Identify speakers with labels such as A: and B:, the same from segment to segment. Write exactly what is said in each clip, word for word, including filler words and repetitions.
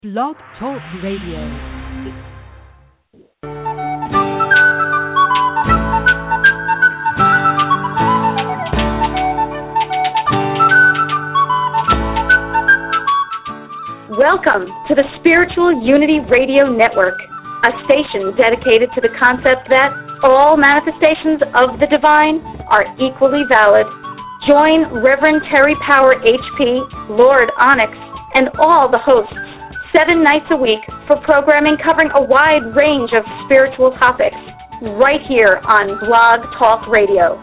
A: Blog Talk Radio.
B: Welcome to the Spiritual Unity Radio Network, a station dedicated to the concept that all manifestations of the divine are equally valid. Join Reverend Terry Power H P, Lord Onyx, and all the hosts seven nights a week for programming covering a wide range of spiritual topics right here on Blog Talk Radio.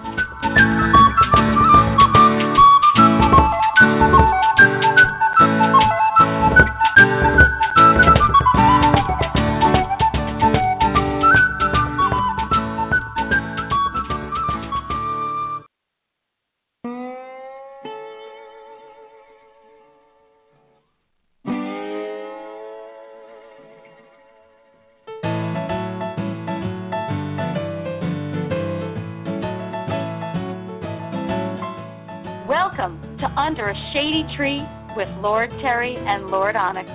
B: Welcome to Under a Shady Tree with Lord Terry and Lord Onyx.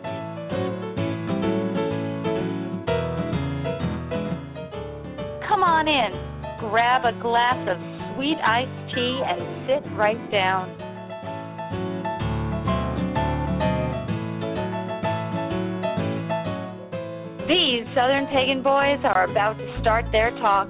B: Come on in, grab a glass of sweet iced tea and sit right down. These Southern Pagan boys are about to start their talk.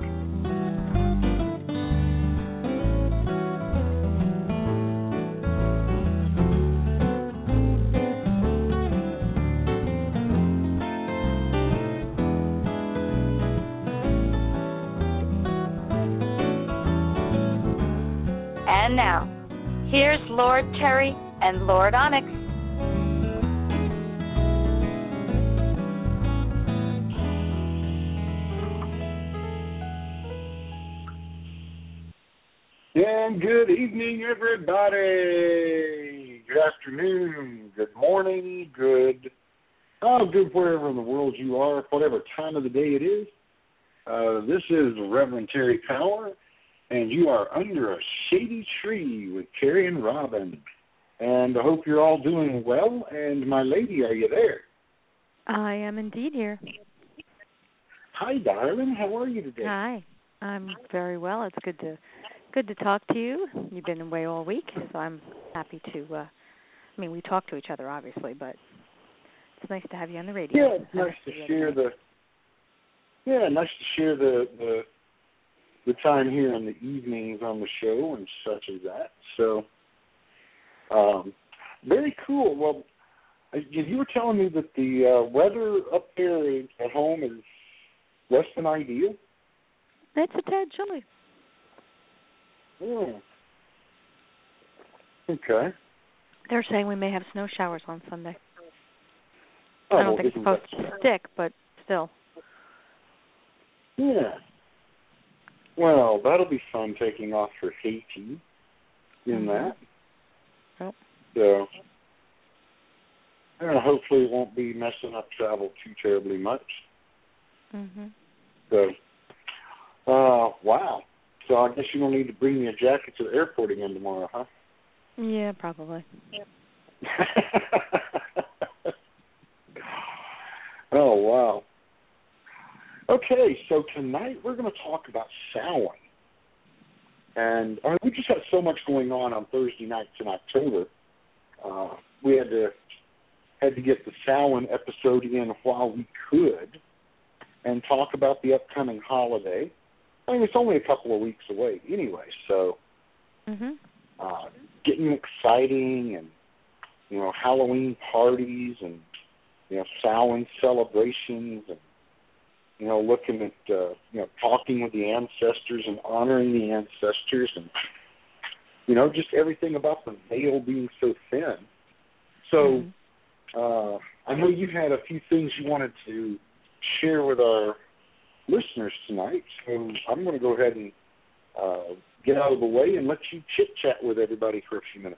B: And now, here's Lord Terry and Lord Onyx.
C: And good evening, everybody. Good afternoon, good morning, good, oh, good wherever in the world you are, whatever time of the day it is. Uh, this is Reverend Terry Power, and you are under a shady tree with Terry and Robin. And I hope you're all doing well. And my lady, are you there?
D: I am indeed here.
C: Hi, darling. How are you today?
D: Hi. I'm very well. It's good to good to talk to you. You've been away all week, so I'm happy to. Uh, I mean, we talk to each other, obviously, but it's nice to have you on the radio.
C: Yeah, it's nice to share the. Yeah, nice to share the the. the time here in the evenings on the show and such as that. So, um, very cool. Well, you were telling me that the uh, weather up there at home is less than ideal?
D: It's a tad chilly.
C: Hmm. Okay.
D: They're saying we may have snow showers on Sunday.
C: Oh,
D: I don't
C: well,
D: think it's supposed to stick, but still.
C: Yeah. Well, that'll be fun taking off for Haiti in
D: mm-hmm.
C: that.
D: Yep.
C: So, and hopefully it won't be messing up travel too terribly much.
D: Mm-hmm.
C: So, uh, wow. So I guess you don't need to bring me a jacket to the airport again tomorrow, huh?
D: Yeah, probably.
C: Oh, wow. Okay, so tonight we're going to talk about Samhain. And I mean, we just had so much going on on Thursday nights in October. Uh, we had to had to get the Samhain episode in while we could and talk about the upcoming holiday. I mean, it's only a couple of weeks away anyway, so
D: mm-hmm.
C: uh, getting exciting and, you know, Halloween parties and, you know, Samhain celebrations and, you know, looking at, uh, you know, talking with the ancestors and honoring the ancestors and, you know, just everything about the veil being so thin. So
D: mm-hmm.
C: uh, I know you had a few things you wanted to share with our listeners tonight, so I'm going to go ahead and uh, get out of the way and let you chit-chat with everybody for a few minutes.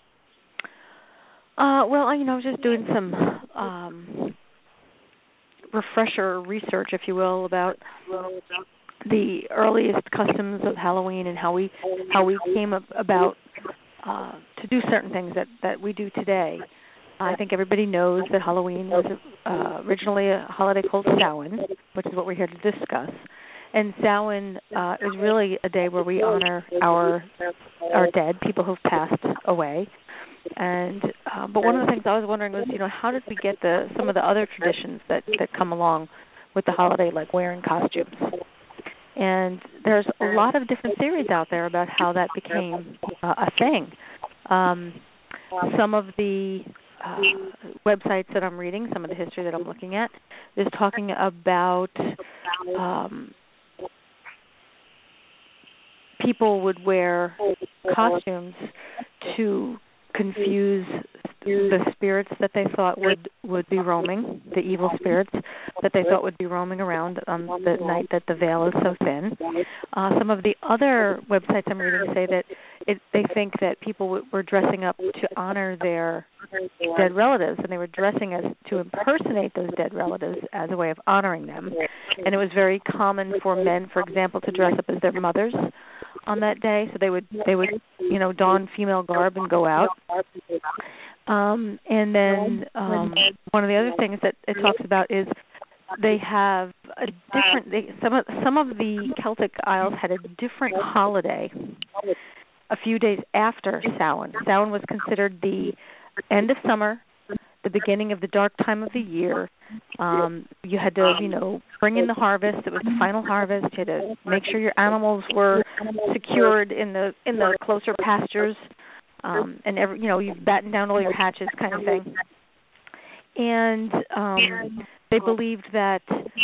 D: Uh, well, you know, I was just doing some um, refresher research, if you will, about the earliest customs of Halloween and how we how we came about uh, to do certain things that, that we do today. I think everybody knows that Halloween was uh, originally a holiday called Samhain, which is what we're here to discuss. And Samhain uh, is really a day where we honor our our dead, people who've passed away. And uh, but one of the things I was wondering was, you know, how did we get the some of the other traditions that, that come along with the holiday, like wearing costumes? And there's a lot of different theories out there about how that became uh, a thing. Um, some of the uh, websites that I'm reading, some of the history that I'm looking at, is talking about um, people would wear costumes to confuse the spirits that they thought would, would be roaming, the evil spirits that they thought would be roaming around on the night that the veil is so thin. Uh, some of the other websites I'm reading say that it, they think that people w- were dressing up to honor their dead relatives, and they were dressing as to impersonate those dead relatives as a way of honoring them. And it was very common for men, for example, to dress up as their mothers on that day, so they would they would you know don female garb and go out. Um, and then um, one of the other things that it talks about is they have a different. They, some of some of the Celtic Isles had a different holiday a few days after Samhain. Samhain was considered the end of summer, the beginning of the dark time of the year. Um, you had to, you know, bring in the harvest. It was the final harvest. You had to make sure your animals were secured in the in the closer pastures, um, and every, you know, you've battened down all your hatches, kind of thing. And um, they believed that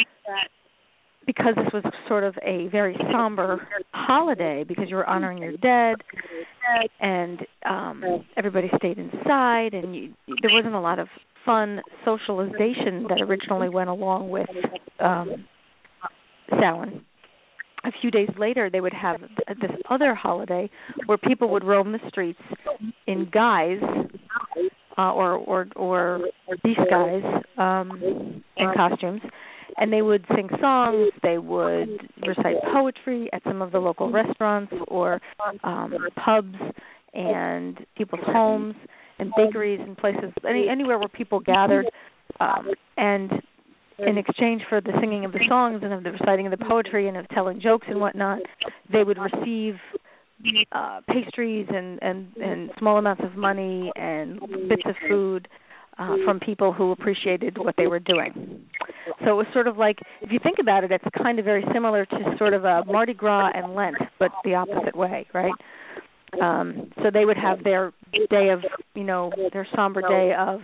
D: because this was sort of a very somber holiday, because you were honoring your dead, and um, everybody stayed inside, and you, there wasn't a lot of fun socialization that originally went along with um, Samhain. A few days later, they would have this other holiday where people would roam the streets in guise uh, or or or disguise um, in costumes, and they would sing songs. They would recite poetry at some of the local restaurants or um, pubs and people's homes and bakeries and places, any anywhere where people gathered, um, and in exchange for the singing of the songs and of the reciting of the poetry and of telling jokes and whatnot, they would receive uh, pastries and, and, and small amounts of money and bits of food uh, from people who appreciated what they were doing. So it was sort of like, if you think about it, it's kind of very similar to sort of a Mardi Gras and Lent, but the opposite way, right? Um, so they would have their day of, you know, their somber day of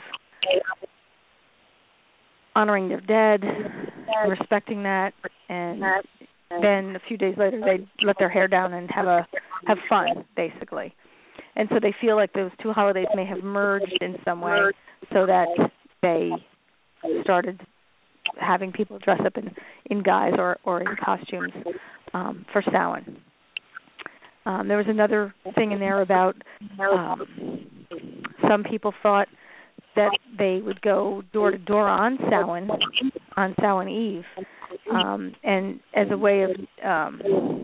D: honoring their dead, respecting that, and then a few days later they'd let their hair down and have a have fun, basically. And so they feel like those two holidays may have merged in some way, so that they started having people dress up in, in guise or, or in costumes um, for Samhain. Um, there was another thing in there about um, some people thought that they would go door to door on Samhain, on Samhain Eve, um, and as a way of um,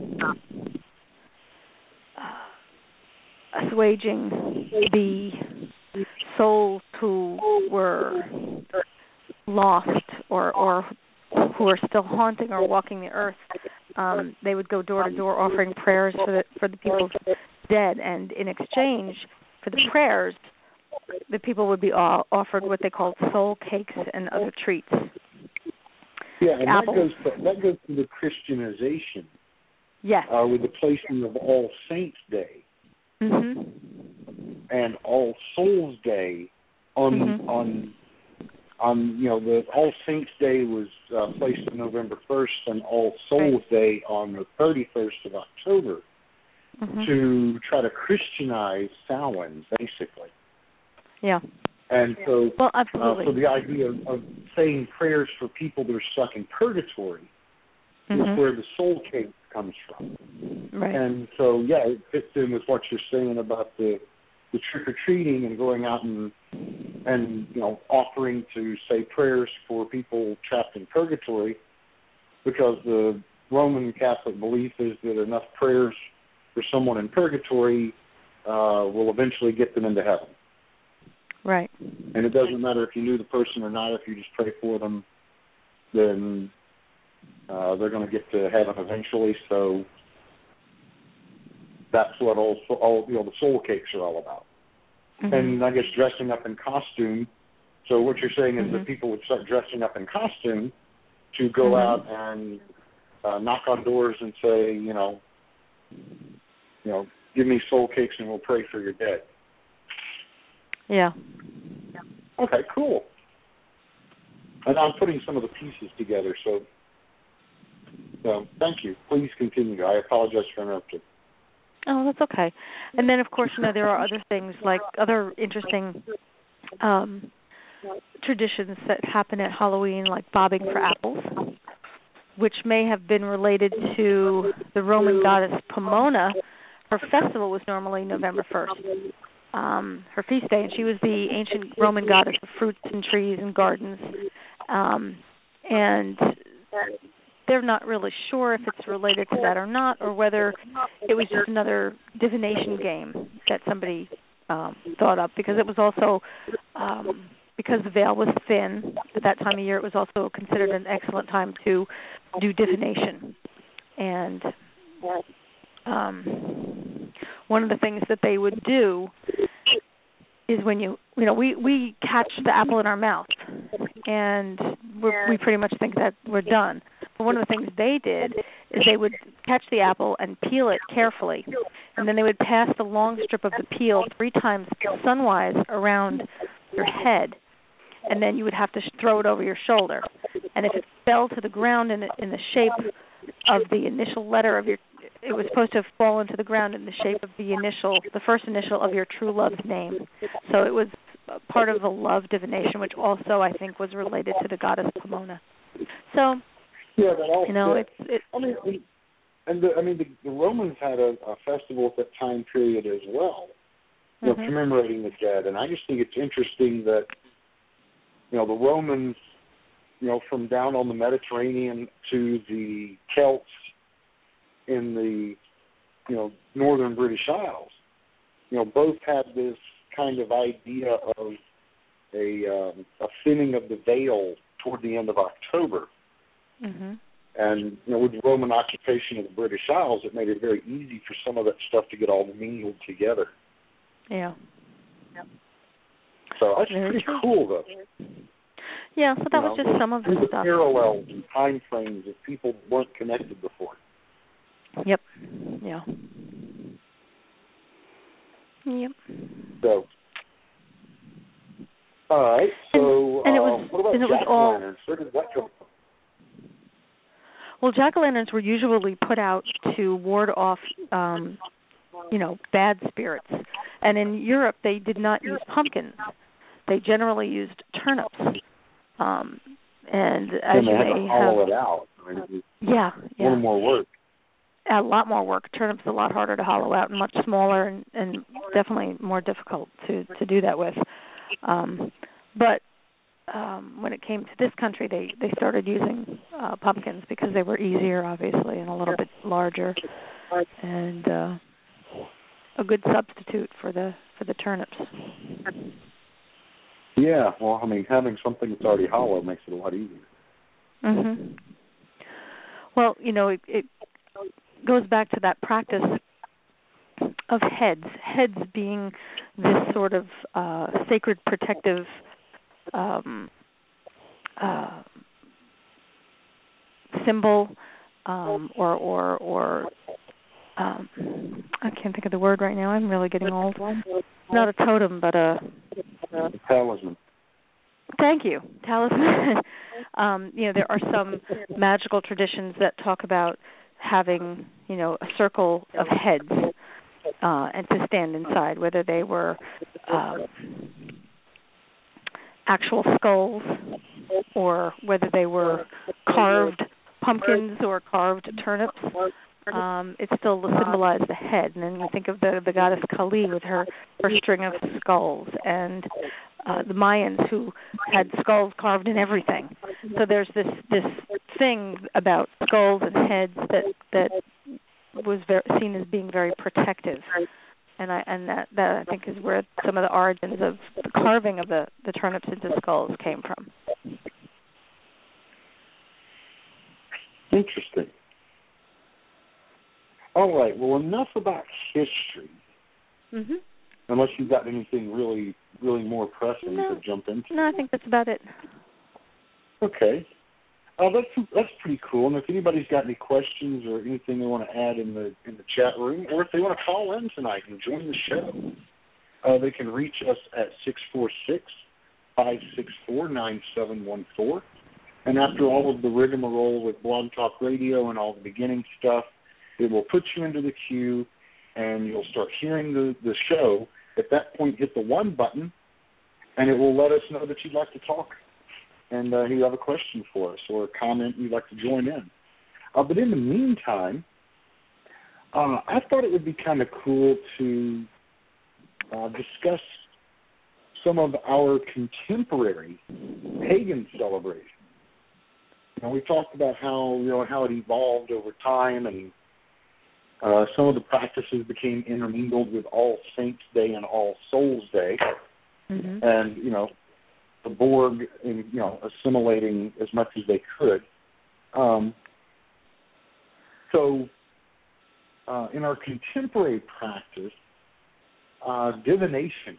D: uh, assuaging the souls who were lost or, or who are still haunting or walking the earth. Um, they would go door to door offering prayers for the for the people's dead, and in exchange for the prayers, the people would be all offered what they called soul cakes and other treats.
C: Yeah, and
D: Apples.
C: that goes to, that goes to the Christianization.
D: Yes.
C: Uh, with the placing of All Saints Day
D: mm-hmm.
C: and All Souls Day on
D: mm-hmm.
C: on on you know the All Saints Day was uh, placed on November first, and All Souls right. Day on the thirty-first of October mm-hmm. to try to Christianize Samhain, basically.
D: Yeah.
C: And so,
D: well, absolutely.
C: Uh, so the idea of, of saying prayers for people that are stuck in purgatory mm-hmm. is where the soul cake comes from.
D: Right.
C: And so, yeah, it fits in with what you're saying about the the trick or treating and going out and and you know offering to say prayers for people trapped in purgatory, because the Roman Catholic belief is that enough prayers for someone in purgatory uh, will eventually get them into heaven.
D: Right.
C: And it doesn't matter if you knew the person or not. If you just pray for them, then uh, they're going to get to heaven eventually. So that's what all, all you know the soul cakes are all about. Mm-hmm. And I guess dressing up in costume. So what you're saying is mm-hmm. that people would start dressing up in costume to go mm-hmm. out and uh, knock on doors and say, you know, you know, give me soul cakes and we'll pray for your dead.
D: Yeah.
C: Okay, cool. And I'm putting some of the pieces together, so um, thank you. Please continue. I apologize for interrupting.
D: Oh, that's okay. And then, of course, you know, there are other things, like other interesting um, traditions that happen at Halloween, like bobbing for apples, which may have been related to the Roman goddess Pomona. Her festival was normally November first, um, her feast day, and she was the ancient Roman goddess of fruits and trees and gardens. Um, and they're not really sure if it's related to that or not, or whether it was just another divination game that somebody um, thought up, because it was also, um, because the veil was thin at that time of year, it was also considered an excellent time to do divination. And um, one of the things that they would do is when you, you know, we, we catch the apple in our mouth, and we're, we pretty much think that we're done. But one of the things they did is they would catch the apple and peel it carefully, and then they would pass the long strip of the peel three times sunwise around your head, and then you would have to sh- throw it over your shoulder. And if it fell to the ground in the, in the shape of the initial letter of your, it was supposed to have fallen to the ground in the shape of the initial, the first initial of your true love's name. So it was part of the love divination, which also I think was related to the goddess Pomona. So,
C: yeah, that all
D: you know,
C: fits.
D: it's it.
C: I mean, and the, I mean, the, the Romans had a, a festival at that time period as well, you know, mm-hmm. commemorating the dead. And I just think it's interesting that, you know, the Romans, you know, from down on the Mediterranean to the Celts in the, you know, northern British Isles, you know, both had this kind of idea of a, um, a thinning of the veil toward the end of October.
D: Mm-hmm.
C: And, you know, with the Roman occupation of the British Isles, it made it very easy for some of that stuff to get all mingled together.
D: Yeah. Yep.
C: So that's
D: very
C: pretty
D: true.
C: cool, though.
D: Yeah, so that
C: you
D: was
C: know,
D: just some of the
C: the
D: stuff.
C: Parallels and time frames that people weren't connected before.
D: Yep. Yeah. Yep.
C: So, all right. So,
D: and, and it
C: uh,
D: was,
C: what about
D: and it was all,
C: jack-o'-lanterns? Where did that come from?
D: Well, jack-o'-lanterns were usually put out to ward off, um, you know, bad spirits. And in Europe, they did not use pumpkins. They generally used turnips. Um, and as
C: and they
D: you
C: had
D: may
C: to hollow
D: have,
C: it out. I mean, it
D: yeah, yeah.
C: A little more work.
D: A lot more work. Turnips a lot harder to hollow out and much smaller, and, and definitely more difficult to, to do that with. Um, but um, when it came to this country, they, they started using uh, pumpkins because they were easier, obviously, and a little bit larger, and uh, a good substitute for the for the turnips.
C: Yeah, well, I mean, having something that's already hollow makes it a lot easier.
D: Mhm. Well, you know, it, it goes back to that practice of heads, heads being this sort of uh, sacred protective um, uh, symbol, um, or or or um, I can't think of the word right now. I'm really getting old. Not a totem, but a,
C: a talisman.
D: Thank you, talisman. um, you know, there are some magical traditions that talk about having, you know, a circle of heads uh, and to stand inside, whether they were um, actual skulls or whether they were carved pumpkins or carved turnips. Um, it's still to symbolize the head. And then you think of the, the goddess Kali with her, her string of skulls, and uh, the Mayans who had skulls carved in everything. So there's this, this thing about skulls and heads that, that was very, seen as being very protective. and I and that, that I think is where some of the origins of the carving of the, the turnips into skulls came from.
C: Interesting. All right. Well, enough about history.
D: Mhm.
C: Unless you've got anything really, really more pressing
D: no.
C: to jump into.
D: No, I think that's about it.
C: Okay. Uh, that's that's pretty cool. And if anybody's got any questions or anything they want to add in the in the chat room, or if they want to call in tonight and join the show, uh, they can reach us at six four six, five six four, nine seven one four. And after all of the rigmarole with Blog Talk Radio and all the beginning stuff, it will put you into the queue, and you'll start hearing the, the show. At that point, hit the one button, and it will let us know that you'd like to talk, and uh, you have a question for us or a comment you'd like to join in. Uh, but in the meantime, uh, I thought it would be kind of cool to uh, discuss some of our contemporary pagan celebrations. You know, we talked about how you know how it evolved over time, and uh, some of the practices became intermingled with All Saints Day and All Souls Day,
D: mm-hmm.
C: and you know the Borg, you know, assimilating as much as they could. Um, so, uh, in our contemporary practice, uh, divination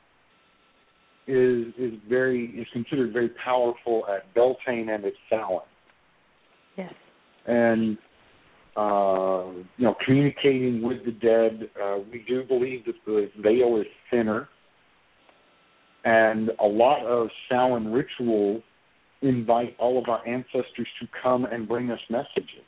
C: is is very is considered very powerful at Beltane and at Samhain.
D: Yes.
C: And, uh, you know, communicating with the dead, uh, we do believe that the veil is thinner. And a lot of Samhain rituals invite all of our ancestors to come and bring us messages.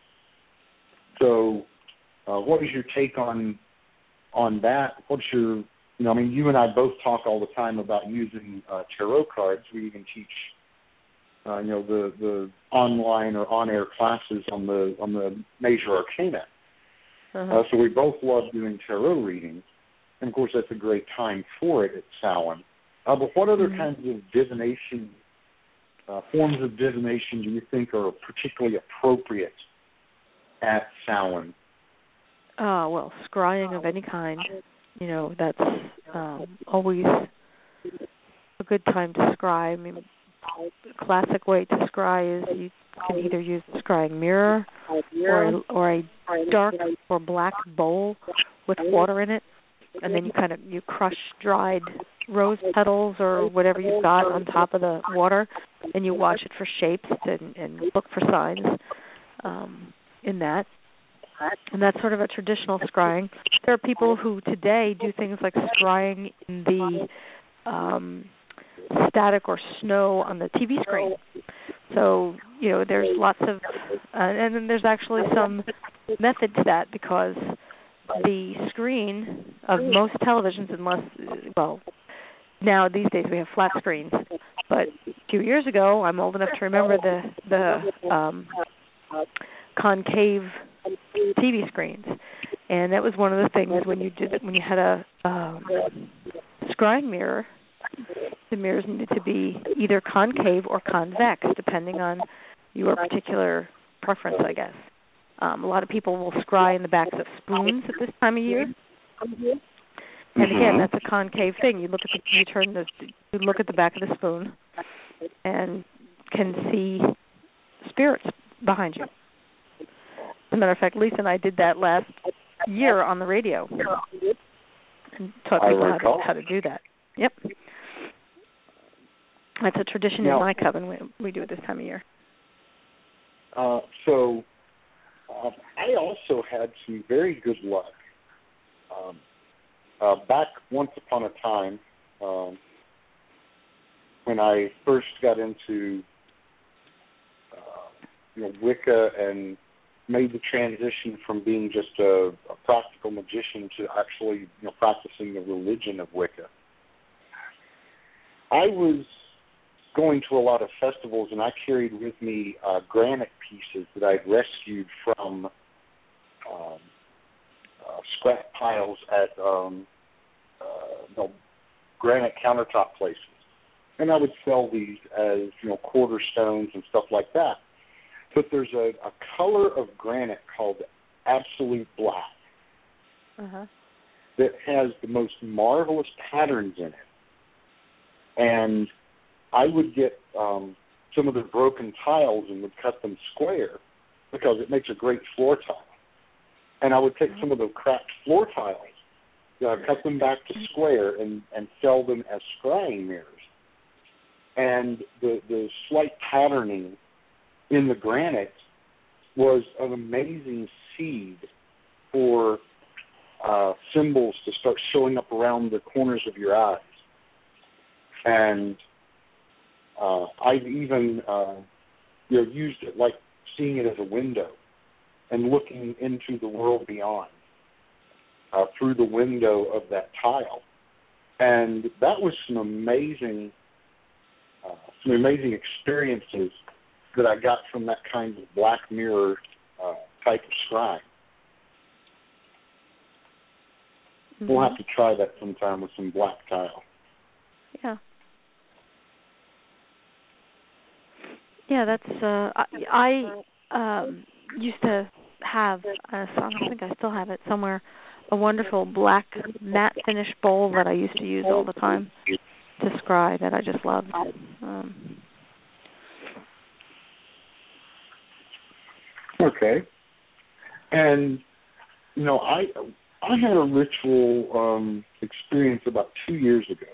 C: So uh, what is your take on on that? What's your, you know, I mean, you and I both talk all the time about using uh, tarot cards. We even teach Uh, you know, the, the online or on-air classes on the on the major arcana.
D: Uh-huh.
C: Uh, so we both love doing tarot readings. And, of course, that's a great time for it at Samhain. Uh, but what other mm-hmm. kinds of divination, uh, forms of divination do you think are particularly appropriate at Samhain?
D: Uh, well, scrying of any kind, you know, that's um, always a good time to scry. I mean, the classic way to scry is you can either use a scrying mirror or a, or a dark or black bowl with water in it, and then you kind of you crush dried rose petals or whatever you've got on top of the water, and you watch it for shapes and, and look for signs um, in that. And that's sort of a traditional scrying. There are people who today do things like scrying in the um, static or snow on the T V screen. So, you know, there's lots of, uh, and then there's actually some method to that because the screen of most televisions, unless, well, now these days we have flat screens, but a few years ago, I'm old enough to remember the, the um, concave T V screens. And that was one of the things when you did it, when you had a um, scrying mirror, the mirrors needed to be either concave or convex, depending on your particular preference, I guess. Um, a lot of people will scry in the backs of spoons at this time of year. And again, that's a concave thing. You look at the, you turn the, you look at the back of the spoon, and can see spirits behind you. As a matter of fact, Lisa and I did that last year on the radio, and taught people how to, how to do that. Yep. That's a tradition now, in my coven. We, we do it this time of year.
C: Uh, so uh, I also had some very good luck. Um, uh, back once upon a time, um, when I first got into uh, you know, Wicca and made the transition from being just a, a practical magician to actually you know, practicing the religion of Wicca, I was going to a lot of festivals, and I carried with me uh, granite pieces that I'd rescued from um, uh, scrap piles at um, uh, you know, granite countertop places. And I would sell these as, you know, quarter stones and stuff like that. But there's a, a color of granite called absolute black.
D: Uh-huh.
C: that has the most marvelous patterns in it. And I would get um, some of the broken tiles and would cut them square because it makes a great floor tile. And I would take some of the cracked floor tiles, you know, cut them back to square and, and sell them as scrying mirrors. And the, the slight patterning in the granite was an amazing seed for uh, symbols to start showing up around the corners of your eyes. And uh, I've even uh, you know, used it like seeing it as a window and looking into the world beyond uh, through the window of that tile. And that was some amazing, uh, some amazing experiences that I got from that kind of black mirror uh, type of scrying. Mm-hmm. We'll have to try that sometime with some black tile.
D: Yeah. Yeah, that's, uh, I, I um, used to have, uh, I don't think I still have it somewhere, a wonderful black matte finish bowl that I used to use all the time to scry that I just loved. Um,
C: okay. And, you know, I I had a ritual um, experience about two years ago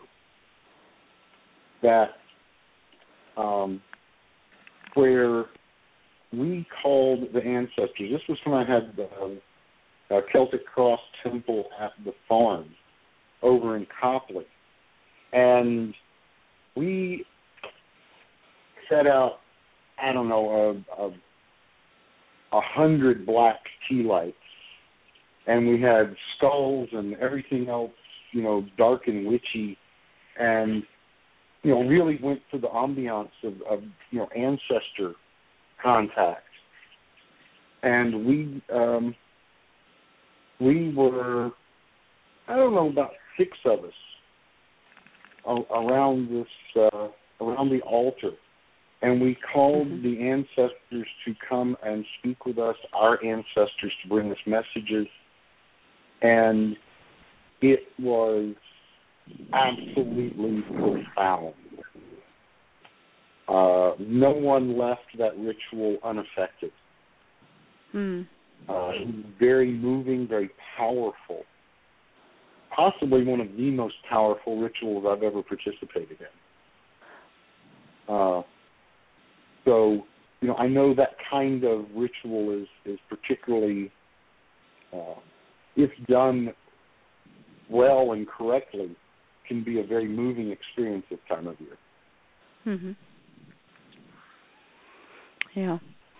C: that um, where we called the ancestors. This was when I had the uh, Celtic Cross Temple at the farm over in Copley. And we set out, I don't know, a, a, a hundred black tea lights. And we had skulls and everything else, you know, dark and witchy. And, you know, really went for the ambiance of, of you know, ancestor contact. And we um, we were, I don't know, about six of us around this uh, around the altar, and we called mm-hmm. the ancestors to come and speak with us, our ancestors to bring us messages, and it was absolutely profound. Uh, no one left that ritual unaffected.
D: Mm.
C: Uh, very moving, very powerful. Possibly one of the most powerful rituals I've ever participated in. Uh, so, you know, I know that kind of ritual is, is particularly, uh, if done well and correctly, can be a very moving experience this time of year.
D: Mm-hmm. Yeah.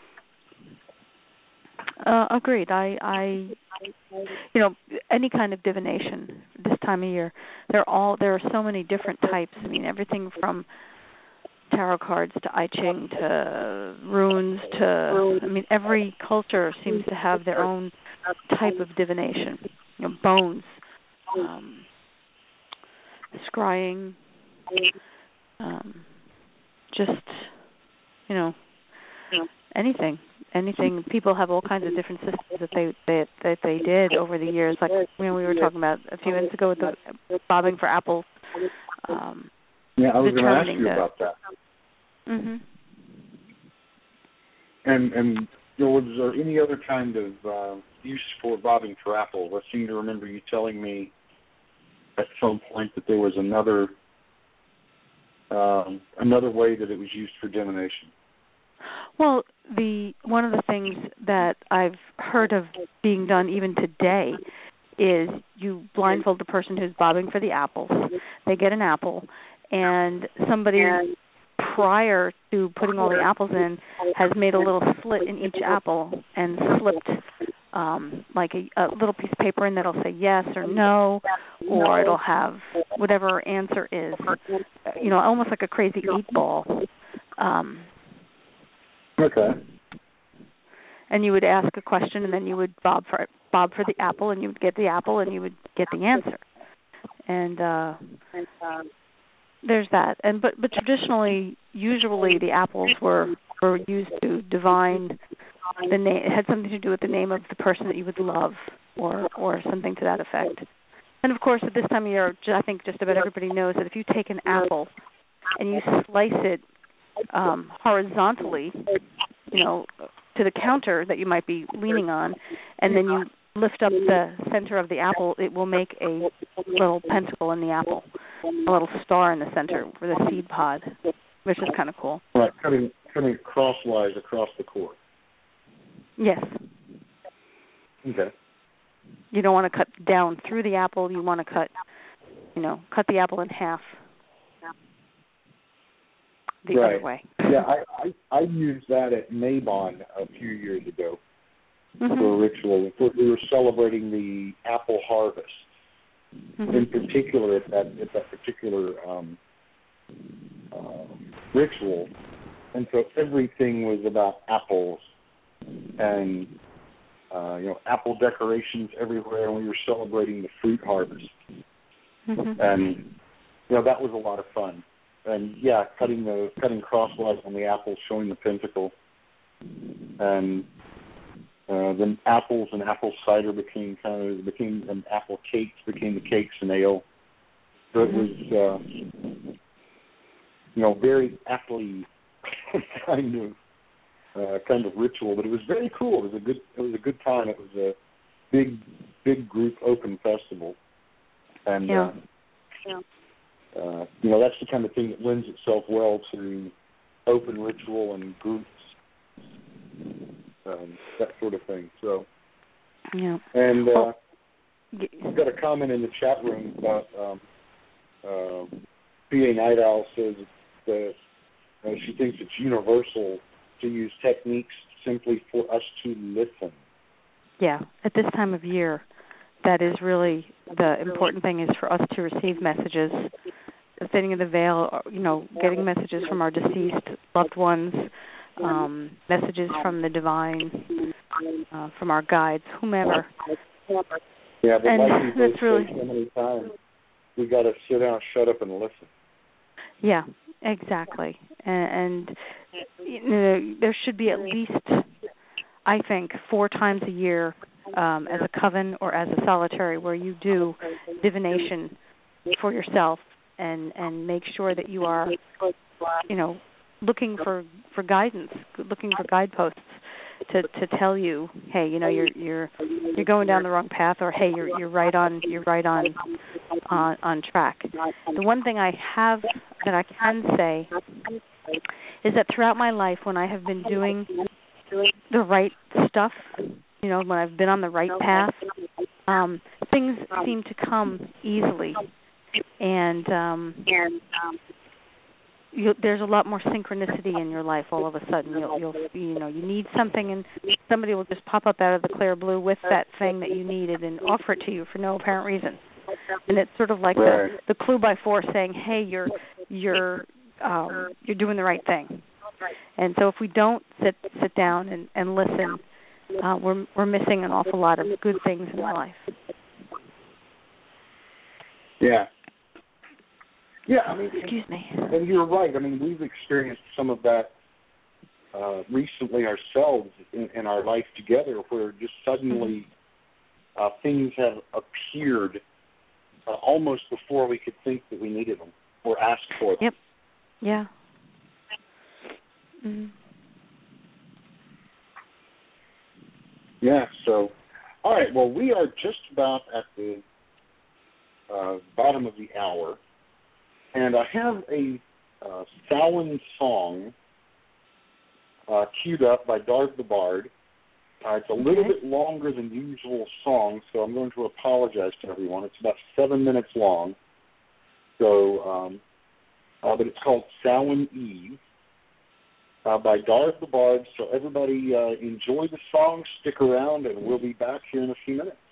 D: Uh, agreed. I, I, you know, any kind of divination this time of year, they're all there are so many different types. I mean, everything from tarot cards to I Ching to runes to, I mean, every culture seems to have their own type of divination. You know, bones, um, scrying, um, just, you know, anything. Anything. People have all kinds of different systems that they, they that they did over the years. Like, you know, we were talking about a few minutes ago with the bobbing for apples. Um,
C: yeah, I was going to ask you
D: the,
C: about that.
D: Mm-hmm.
C: And and you know, was there any other kind of uh, use for bobbing for apples? I seem to remember you telling me at some point that there was another um, another way that it was used for divination.
D: Well, the one of the things that I've heard of being done even today is you blindfold the person who's bobbing for the apples. They get an apple, and somebody prior to putting all the apples in has made a little slit in each apple and slipped um, like a, a little piece of paper in that'll say yes or no, or it'll have whatever answer is, you know, almost like a crazy eight ball. Um,
C: okay.
D: And you would ask a question, and then you would bob for bob for the apple, and you would get the apple, and you would get the answer. And uh, there's that. And but but traditionally, usually the apples were were used to divine the name. It had something to do with the name of the person that you would love, or or something to that effect. And, of course, at this time of year, I think just about everybody knows that if you take an apple and you slice it um, horizontally, you know, to the counter that you might be leaning on, and then you lift up the center of the apple, it will make a little pentacle in the apple, a little star in the center with a seed pod, which is kind of cool.
C: Right, cutting, cutting crosswise across the core.
D: Yes.
C: Okay.
D: You don't want to cut down through the apple. You want to cut, you know, cut the apple in half. The
C: right.
D: other way.
C: Yeah, I, I I used that at Mabon a few years ago mm-hmm. for a ritual. We were celebrating the apple harvest. Mm-hmm. In particular, at that at that particular um, uh, ritual, and so everything was about apples and. Uh, you know, apple decorations everywhere, and we were celebrating the fruit harvest. Mm-hmm. And, you know, that was a lot of fun. And, yeah, cutting the cutting crosswise on the apple, showing the pentacle. And uh, then apples and apple cider became kind of, became, and apple cakes became the cakes and ale. So it was, uh, you know, very apple-y kind of. Uh, kind of ritual, but it was very cool. It was a good. It was a good time. It was a big, big group open festival, and
D: yeah.
C: Uh, yeah. Uh, you know that's the kind of thing that lends itself well to open ritual and groups, um, that sort of thing. So,
D: yeah.
C: And uh,
D: well,
C: I've got a comment in the chat room about um, uh, P A Night Owl says that uh, she thinks it's universal to use techniques simply for us to listen.
D: Yeah, at this time of year, that is really the important thing is for us to receive messages, thinning in the veil, you know, getting messages from our deceased loved ones, um, messages from the divine, uh, from our guides, whomever.
C: Yeah, but
D: and
C: like
D: that's really
C: so many times, we got to sit down, shut up, and listen.
D: Yeah, exactly. And, and you know, there should be at least, I think, four times a year um, as a coven or as a solitary where you do divination for yourself and, and make sure that you are, you know, looking for, for guidance, looking for guideposts to, to tell you, hey, you know, you're you're you're going down the wrong path, or hey, you're you're right on you're right on on, on track. The one thing I have that I can say is that throughout my life, when I have been doing the right stuff, you know, when I've been on the right path, um, things seem to come easily, and um, you, there's a lot more synchronicity in your life. All of a sudden, you'll, you'll you know you need something, and somebody will just pop up out of the clear blue with that thing that you needed and offer it to you for no apparent reason. And it's sort of like right. the, the clue by force saying, "Hey, you're you're um, you're doing the right thing." And so, if we don't sit sit down and, and listen, uh, we're we're missing an awful lot of good things in our life.
C: Yeah. Yeah, I mean,
D: excuse me.
C: And you're right. I mean, we've experienced some of that uh, recently ourselves in, in our life together, where just suddenly uh, things have appeared uh, almost before we could think that we needed them or asked for them.
D: Yep. Yeah. Mm-hmm.
C: Yeah. So, all right. Well, we are just about at the uh, bottom of the hour. And I have a uh, Samhain song uh, queued up by Darth the Bard. Uh, it's a okay. little bit longer than usual song, so I'm going to apologize to everyone. It's about seven minutes long. So, um, uh, but it's called Samhain Eve uh, by Darth the Bard. So everybody uh, enjoy the song, stick around, and we'll be back here in a few minutes.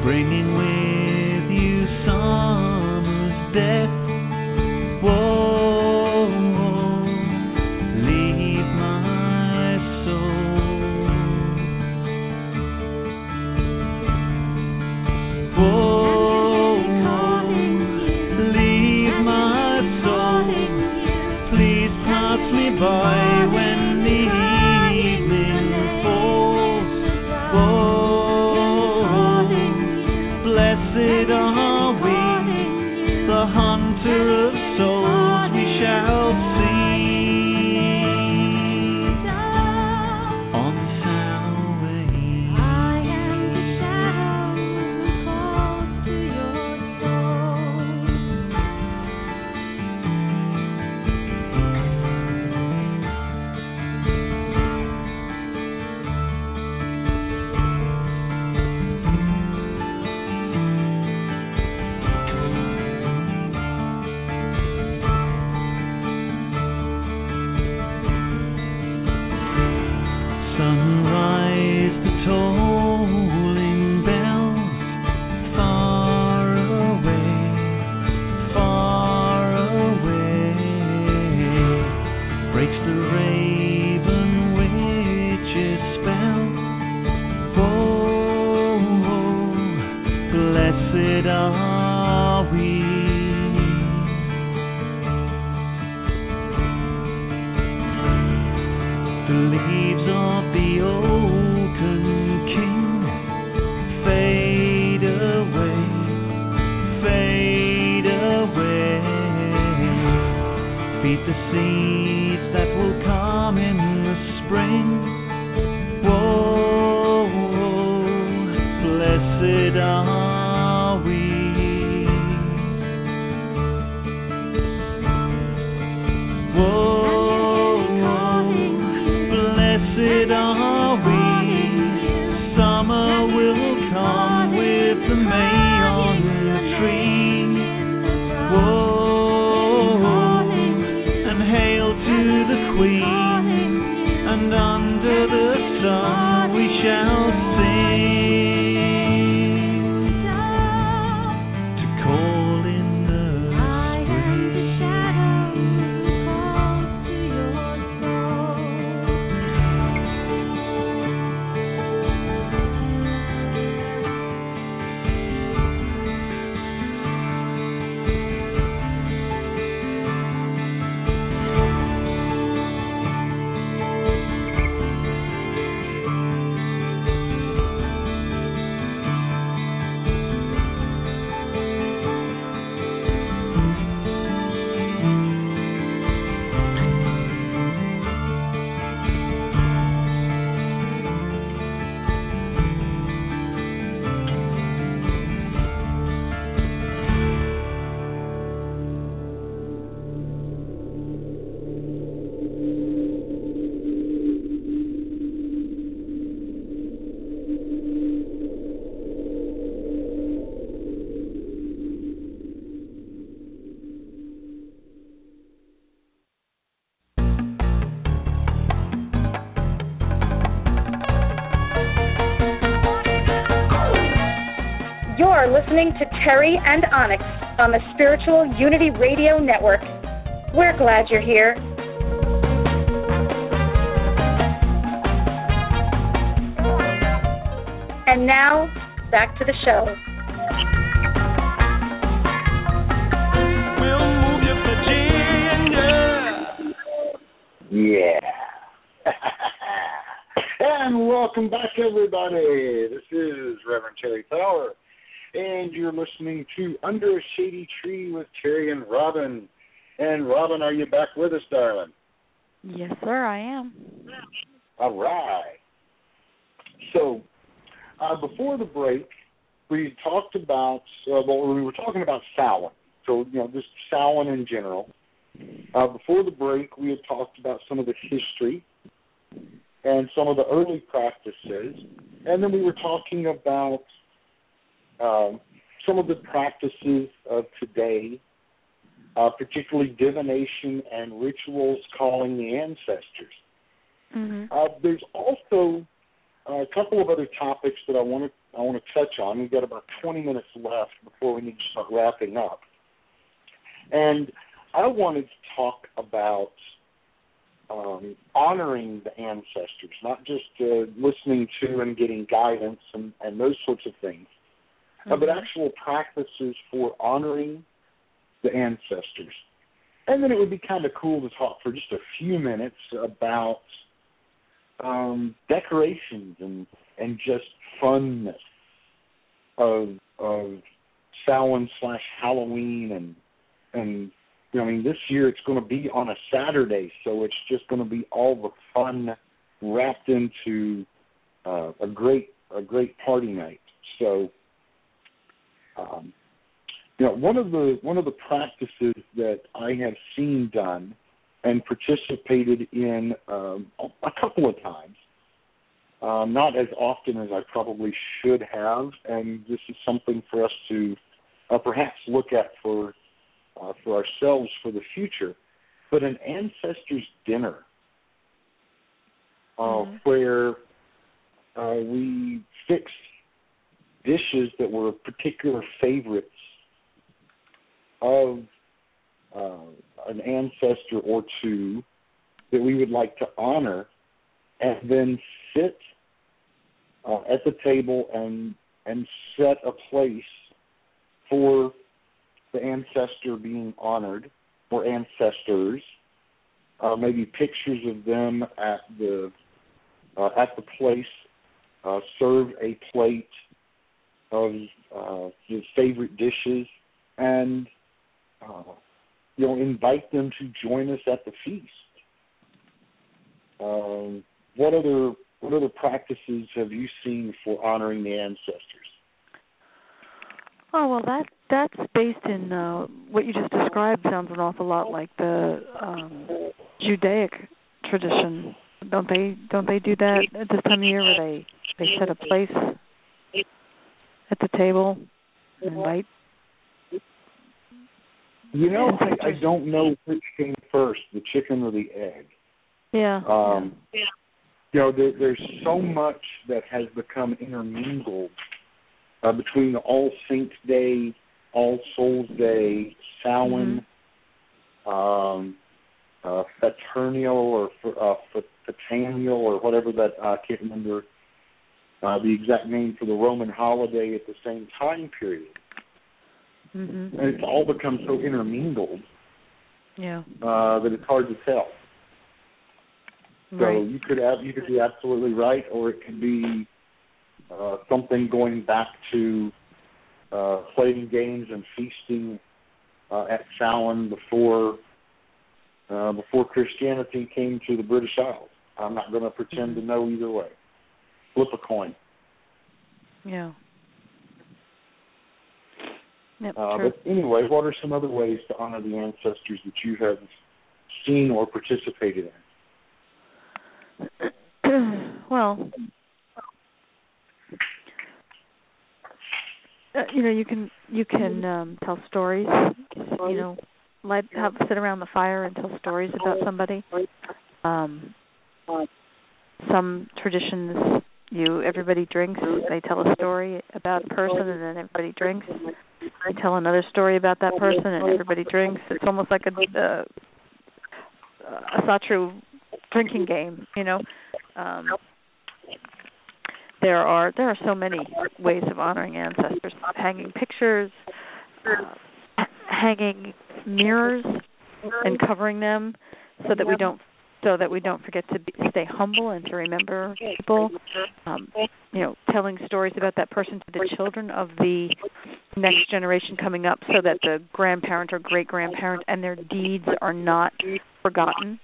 E: bringing with you summer's death. Whoa, leave my soul. Whoa, leave my soul. Please pass me by when the evening falls. Whoa, blessed are we, the hunter of souls we shall see on Salway. I am the shadow who calls to your soul. Sunrise, the tolling bells, far away, far away, breaks the raven witch's spell. Oh, blessed are we. The leaves of the oaken king fade away, fade away. Feed the seeds that will come in the spring. Whoa, blessed are we. Whoa. Blessed are we, summer will come with the May on the tree. Whoa, and hail to the Queen, and under the sun we shall sing to call in the
B: You're listening to Terry and Onyx on the Spiritual Unity Radio Network. We're glad you're here. And now, back to the show.
E: We'll move your Virginia.
C: Yeah. And welcome back, everybody. This is Reverend Terry Power, and you're listening to Under a Shady Tree with Terry and Robin. And Robin, are you back with us, darling?
D: Yes, sir, I am.
C: All right. So, uh, before the break, we talked about, uh, well, we were talking about Samhain. So, you know, just Samhain in general. Uh, before the break, we had talked about some of the history and some of the early practices. And then we were talking about um, some of the practices of today, uh, particularly divination and rituals calling the ancestors. Mm-hmm. Uh, there's also a couple of other topics that I want to I want to touch on. We've got about twenty minutes left before we need to start wrapping up. And I wanted to talk about um, honoring the ancestors, not just uh, listening to and getting guidance and, and those sorts of things, mm-hmm. uh, but actual practices for honoring the ancestors. And then it would be kind of cool to talk for just a few minutes about um, decorations and, and just funness of, of Samhain slash Halloween and And, you know, I mean, this year it's going to be on a Saturday, so it's just going to be all the fun wrapped into uh, a great a great party night. So, um, you know, one of the one of the practices that I have seen done and participated in um, a couple of times, um, not as often as I probably should have, and this is something for us to uh, perhaps look at for. Uh, for ourselves for the future, but an ancestors' dinner uh, mm-hmm. where uh, we fixed dishes that were particular favorites of uh, an ancestor or two that we would like to honor, and then sit uh, at the table and and set a place for the ancestor being honored, or ancestors, uh, maybe pictures of them at the uh, at the place, uh, serve a plate of uh, his favorite dishes, and uh, you know, invite them to join us at the feast. Um, what other what other practices have you seen for honoring the ancestors?
D: Oh, well, that that's based in uh, what you just described. Sounds an awful lot like the um, Judaic tradition. Don't they? Don't they do that at this time of year, where they they set a place at the table and invite?
C: You know, I, I don't know which came first, the chicken or the egg.
D: Yeah.
C: Um,
D: yeah.
C: You know, there, there's so much that has become intermingled uh, between the All Saints Day, All Souls Day, Samhain, mm-hmm. um, uh, Fraternal or uh, Fraternal or whatever that, uh, I can't remember uh, the exact name for the Roman holiday at the same time period.
D: Mm-hmm.
C: And it's all become so intermingled
D: yeah.
C: uh, that it's hard to tell. So
D: right.
C: you could have, you could be absolutely right, or it could be uh, something going back to uh, playing games and feasting uh, at Samhain before uh, before Christianity came to the British Isles. I'm not going to pretend mm-hmm. to know either way. Flip a coin.
D: Yeah. Yep,
C: uh,
D: true.
C: But anyway, what are some other ways to honor the ancestors that you have seen or participated in?
D: Well, uh, you know, you can you can um, tell stories. You know, let have sit around the fire and tell stories about somebody. Um, some traditions, you everybody drinks. They tell a story about a person, and then everybody drinks. They tell another story about that person, and everybody drinks. It's almost like a a, a Satru drinking game, you know. Um, there are there are so many ways of honoring ancestors: hanging pictures, uh, hanging mirrors, and covering them so that we don't so that we don't forget to be, stay humble and to remember people. Um, you know, telling stories about that person to the children of the next generation coming up, so that the grandparent or great grandparent and their deeds are not forgotten.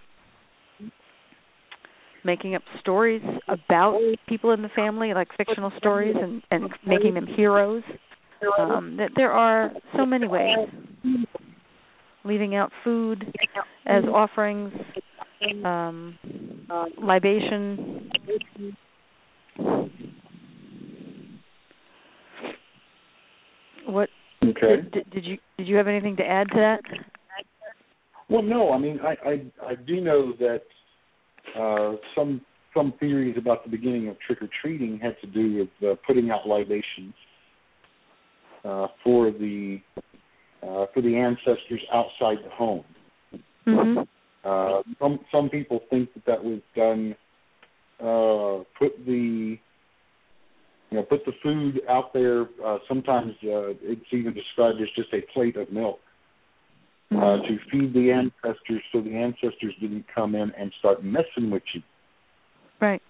D: Making up stories about people in the family, like fictional stories, and, and making them heroes. Um, that there are so many ways. Leaving out food as offerings, um, libation. What?
C: Okay.
D: Did, did you did you have anything to add to that?
C: Well, no. I mean, I I, I do know that. Uh, some some theories about the beginning of trick-or-treating had to do with uh, putting out libations uh, for the uh, for the ancestors outside the home.
D: Mm-hmm.
C: Uh, some some people think that that was done. Uh, put the you know put the food out there. Uh, sometimes uh, it's even described as just a plate of milk uh, mm-hmm. to feed the ancestors, so the ancestors didn't come in and start messing with you.
D: Right.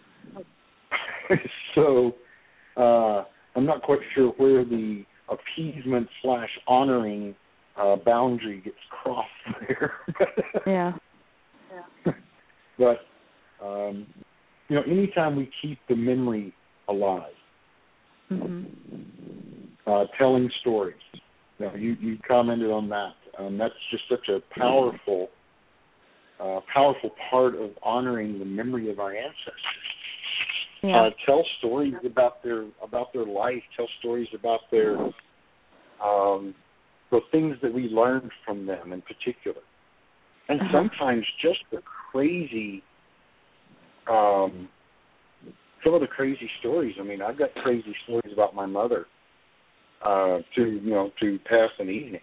C: So uh, I'm not quite sure where the appeasement slash honoring uh, boundary gets crossed there.
D: Yeah.
C: Yeah. But um, you know, anytime we keep the memory alive,
D: mm-hmm.
C: uh, telling stories. You know, you, you commented on that. Um, that's just such a powerful, uh, powerful part of honoring the memory of our ancestors.
D: Yeah.
C: Uh, tell stories about their about their life. Tell stories about their um, the things that we learned from them in particular, and uh-huh. sometimes just the crazy, um, some of the crazy stories. I mean, I've got crazy stories about my mother uh, to you know to pass an evening.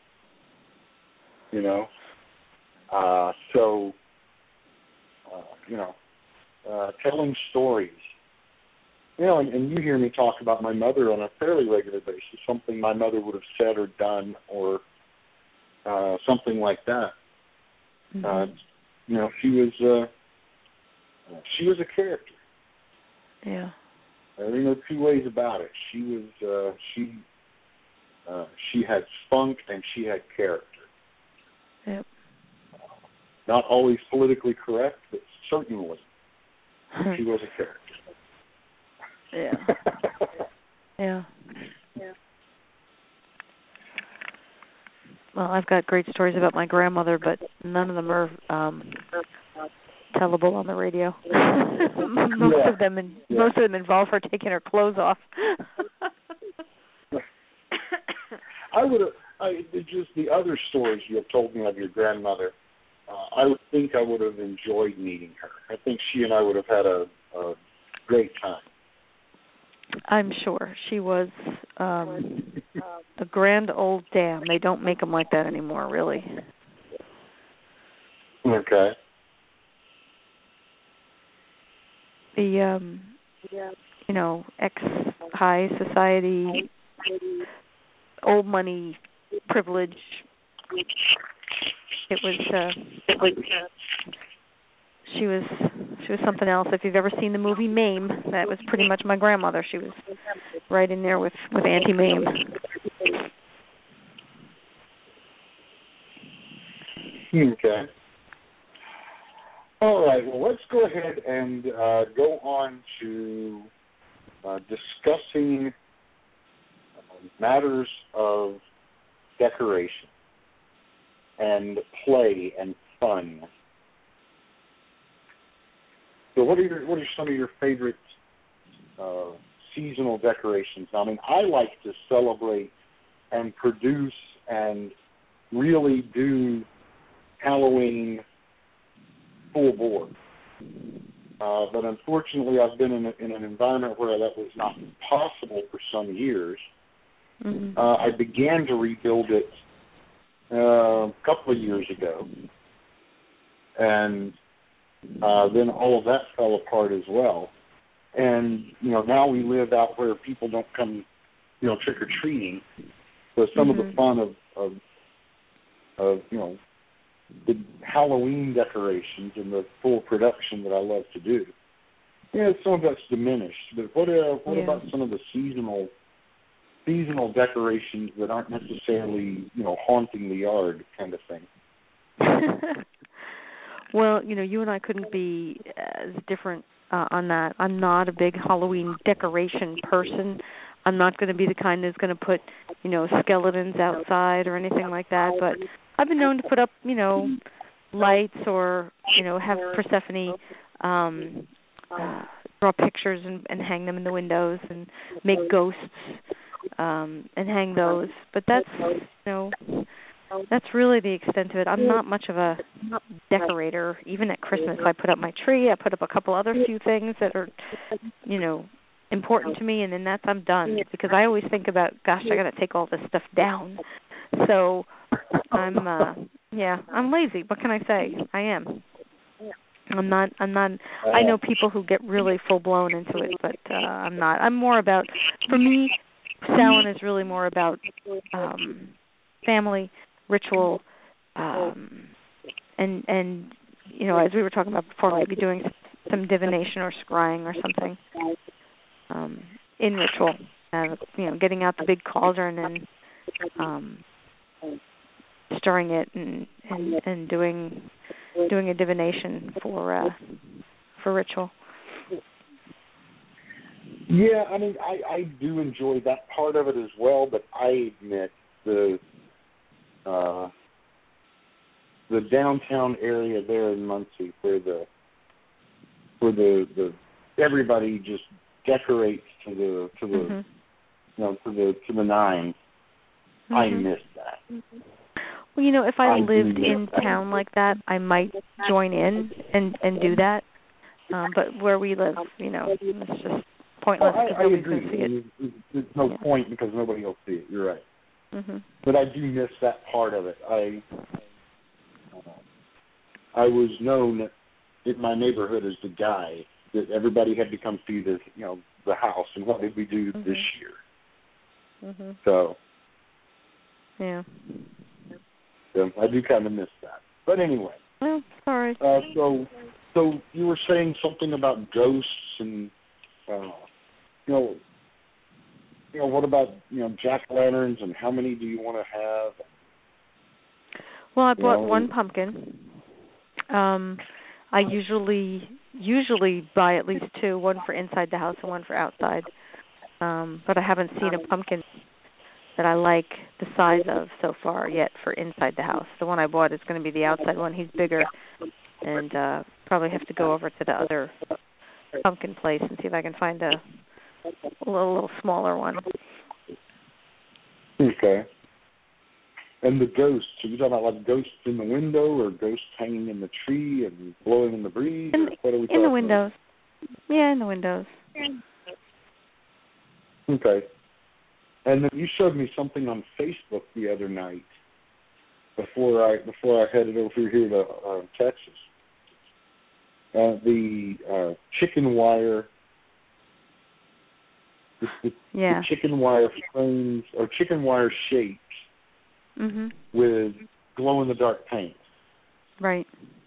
C: You know, uh, so uh, you know. Uh, telling stories. You know, and, and you hear me talk about my mother on a fairly regular basis, something my mother would have said or done or uh, something like that. Mm-hmm. Uh, you know, she was uh, she was a character.
D: Yeah.
C: There ain't no two ways about it. She was uh, she uh, she had spunk and she had character.
D: Yep.
C: Not always politically correct, but certainly. She was a character.
D: Yeah. Yeah.
B: Yeah.
D: Well, I've got great stories about my grandmother, but none of them are um, tellable on the radio. most
C: yeah.
D: of them, in,
C: yeah.
D: most of them involve her taking her clothes off.
C: I would have. I just the other stories you have told me of your grandmother. Uh, I would think I would have enjoyed meeting her. I think she and I would have had a, a great time.
D: I'm sure. She was um, a grand old dame. They don't make them like that anymore, really.
C: Okay.
D: The, um, you know, ex-high society, old money privilege. It was, uh, it was uh, she was she was something else. If you've ever seen the movie Mame, that was pretty much my grandmother. She was right in there with, with Auntie Mame.
C: Okay. All right, well, let's go ahead and uh, go on to uh, discussing uh, matters of decoration and play and fun. So, what are your what are some of your favorite uh, seasonal decorations? I mean, I like to celebrate and produce and really do Halloween full board. Uh, but unfortunately, I've been in, a, in an environment where that was not possible for some years. Mm-hmm. Uh, I began to rebuild it Uh, a couple of years ago, and uh, then all of that fell apart as well. And you know, now we live out where people don't come, you know, trick or treating. So some mm-hmm. of the fun of, of, of you know, the Halloween decorations and the full production that I love to do, yeah, some of that's diminished. But what uh, what yeah. about some of the seasonal? seasonal decorations that aren't necessarily, you know, haunting the yard kind of thing?
D: Well, you know, you and I couldn't be as different uh, on that. I'm not a big Halloween decoration person. I'm not going to be the kind that's going to put, you know, skeletons outside or anything like that. But I've been known to put up, you know, lights or, you know, have Persephone um, uh, draw pictures and, and hang them in the windows and make ghosts. Um, and hang those, but that's you know that's really the extent of it. I'm not much of a decorator. Even at Christmas, I put up my tree. I put up a couple other few things that are, you know, important to me, and then that's I'm done. Because I always think about, gosh, I got to take all this stuff down. So I'm, uh, yeah, I'm lazy. What can I say? I am. I'm not. I'm not. I know people who get really full blown into it, but uh, I'm not. I'm more about. For me, Samhain is really more about um, family, ritual, um, and and you know, as we were talking about before, maybe doing some divination or scrying or something um, in ritual. Uh, you know, getting out the big cauldron and um, stirring it and, and and doing. doing a divination for uh, for ritual.
C: Yeah, I mean, I, I do enjoy that part of it as well, but I admit the uh, the downtown area there in Muncie, where the where the, the everybody just decorates to the to the
D: mm-hmm.
C: you know to the to the nines. Mm-hmm. I miss that. Mm-hmm.
D: Well, you know, if I,
C: I
D: lived in town like that, I might join in and, and do that. Um, but where we live, you know, it's just pointless
C: oh,
D: because
C: I,
D: nobody's
C: I agree.
D: going to see it.
C: There's no
D: yeah.
C: point because nobody will see it. You're right.
D: Mm-hmm.
C: But I do miss that part of it. I uh, I was known in my neighborhood as the guy that everybody had to come see the you know the house and what did we do
D: mm-hmm.
C: this year.
D: Mm-hmm.
C: So
D: yeah.
C: Yeah, I do kind of miss that. But anyway.
D: Well, sorry.
C: Uh, so, so you were saying something about ghosts and, uh, you know, you know, what about, you know, jack-o'-lanterns and how many do you want to have?
D: Well, I bought
C: you know,
D: one pumpkin. Um, I usually usually buy at least two, one for inside the house and one for outside. Um, but I haven't seen a pumpkin that I like the size of so far yet for inside the house. The one I bought is going to be the outside one. He's bigger, and uh, probably have to go over to the other pumpkin place and see if I can find a, a little, little smaller one.
C: Okay. And the ghosts, are you talking about like ghosts in the window or ghosts hanging in the tree and blowing in the breeze?
D: In,
C: or what are we
D: in the
C: about?
D: windows. Yeah, in the windows.
C: Okay. And then you showed me something on Facebook the other night before I before I headed over here to uh, Texas. Uh, the uh, chicken wire, the, the,
D: yeah.
C: the chicken wire frames or chicken wire shapes
D: mm-hmm.
C: with glow in the dark paint.
D: Right.